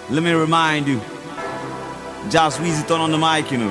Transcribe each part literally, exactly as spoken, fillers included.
Let me remind you, Just Weezy turn on the mic, you know.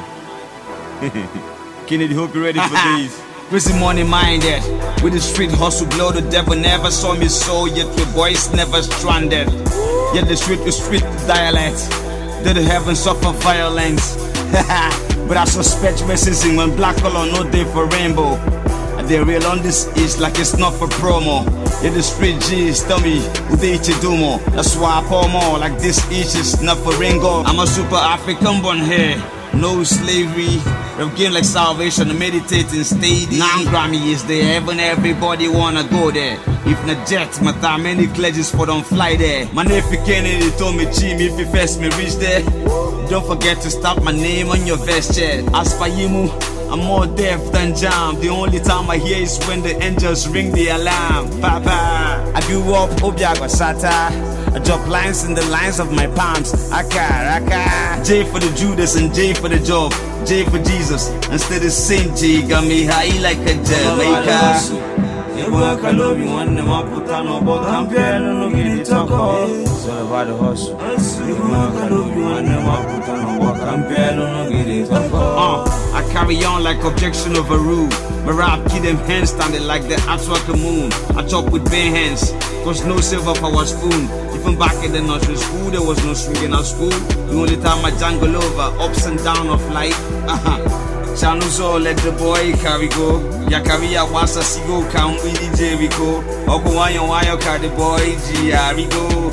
Kennedy, hope you're ready for these. Prison money minded, with the street hustle blow. The devil never saw me so, yet your voice never stranded. Yet the street is street dialect, did the heaven suffer violence. But I suspect racism when black color no day for rainbow. They real on this is like it's not for promo. Yeah, the street G's tell me who they to do more. That's why I pour more like this each is not for Ringo. I'm a super African born here, no slavery. I've gained like salvation, meditating steady. Now Grammy is there, heaven everybody wanna go there. If not jet, my time many pledges for them fly there. My nephew Kennedy told me, Jimmy, if you first me reach there, don't forget to stamp my name on your vest chair. As for you, I'm more deaf than jam. The only time I hear is when the angels ring the alarm. Papa, I grew up Obiagwa Sata. I drop lines in the lines of my palms. Aka, aka. J for the Judas and J for the job. J for Jesus. Instead of Saint J, got me high like a Jamaica. You work a love you want them up, put on no boat, I'm feeling no get it talk off. It's all about the hustle. You work a love you want them up, put on no boat, I'm feeling no get it talk off. Uh, I carry on like objection overruled. My rap keep them hands standing like the Atwaka moon. I chop with bare hands, cause no silver power spoon. Even back in the nursery school, there was no swing in our school. The only time I jangle over, ups and down of life. Uh-huh. Channels all let the boy carry go. Ya carry a wasa sigo come with the Jericho. Oko wanyo wanyo carry the boy G Arigo.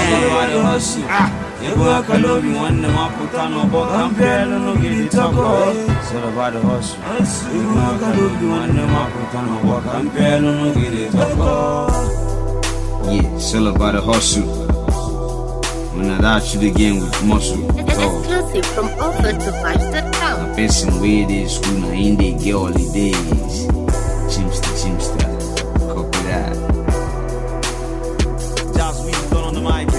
Ah, you work a love you want them up, put on no boat, I'm feeling no get it talk off. It's all about the hustle. You work a love you want them up, put on no boat, I'm feeling no get it talk off. Yeah, it's all about the hustle. When I die shoot again with muscle. Exclusive from offer to vibes dot com. I person where they school now in they get holidays. Chimster, chimster. Copy that. Just Weezy turn on the mic.